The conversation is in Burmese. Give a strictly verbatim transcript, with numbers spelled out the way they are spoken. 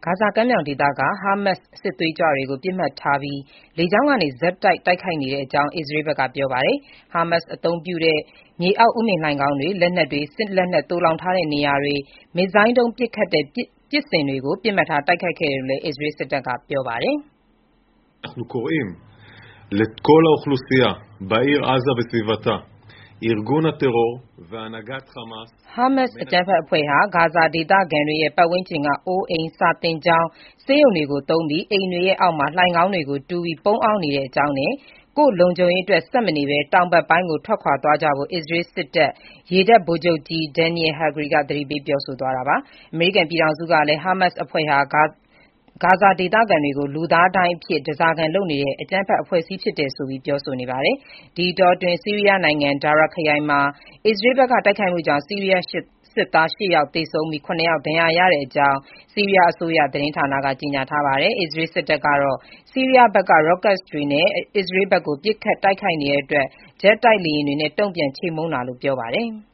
ဂါဇာကမ်းမြောင်ဒေသက ဟာမတ်စ်စစ်သွေးကြွတွေကို ပစ်မှတ်ထားပြီး လေကြောင်းကနေ ဆက်တိုက် တိုက်ခိုက်နေတဲ့အကြောင်း အစ္စရေးဘက်က ပြောပါတယ်။ ဟာမတ်စ်အသုံးပြုတဲ့ မြေအောက်ဥမင်လှိုဏ်ခေါင်းတွေ၊ လက်နက်တွေ၊ စစ်လက်နက် သိုလှောင်ထားတဲ့နေရာတွေ၊ မစ်ဇိုင်းဒုံးပစ်ခတ်တဲ့ ပစ်စင်တွေကို ပစ်မှတ်ထား တိုက်ခိုက်ခဲ့တယ်လို့လည်း အစ္စရေးစစ်တပ်က ပြောပါတယ်။ אנחנו קוראים לכל האוכלוסייה בעיר עזה וסביבתה ארגון הטרור והנהגת חמאס ဟာမတ်စ်အကြမ်းဖက်အဖွဲ့ဟာ ဂါဇာဒေသခံတွေရဲ့ ပတ်ဝန်းကျင်က အိုးအိမ်၊ စာသင်ကျောင်း၊ ဆေးရုံတွေကိုသုံးပြီး အိမ်တွေအောက်မှာ လှိုဏ်ခေါင်းတွေကိုတူးပြီး ပုန်းအောင်းနေတဲ့အကြောင်းနဲ့ ကိုယ့်လုံခြုံရေးအတွက် ဆက်မနေဘဲ တောင်ဘက်ပိုင်းကို ထွက်ခွာသွားကြဖို့ အစ္စရေးစစ်တပ် ရေတပ်ဗိုလ်ချုပ်ကြီး Daniel Hagari က သတိပေးပြောဆိုသွားတာပါ။ အမေရိကန်ပြည်ထောင်စုကလည်း ဟာမတ်စ်အဖွဲ့ဟာ ဂါဇာဒေသခံတွေကို လူသားဒိုင်းအဖြစ် ဓားစာခံလုပ်နေတဲ့ အကြမ်းဖက်အဖွဲ့အစည်းဖြစ်တယ်ဆိုပြီး ပြောဆိုနေပါတယ်။ ဒီအတောအတွင်း ဆီးရီးယားနိုင်ငံ Daraa ခရိုင်မှာ အစ္စရေးဘက်က တိုက်ခိုက်မှုကြောင့် ဆီးရီးယားစစ်သား ၈ ယောက် သေဆုံးပြီး ၇ ယောက် ဒဏ်ရာရတဲ့အကြောင်း ဆီးရီးယားအစိုးရ သတင်းဌာနက ကြေညာထားပါတယ်။ အစ္စရေးစစ်တပ်ကတော့ ဆီးရီးယားဘက်က Rockets တွေနဲ့ အစ္စရေးဘက်ကို ပစ်ခတ်တိုက်ခိုက်နေတဲ့အတွက် ဂျက်တိုက်လေယာဉ်တွေနဲ့ တုံ့ပြန်ချေမှုန်းတာလို့ ပြောပါတယ်။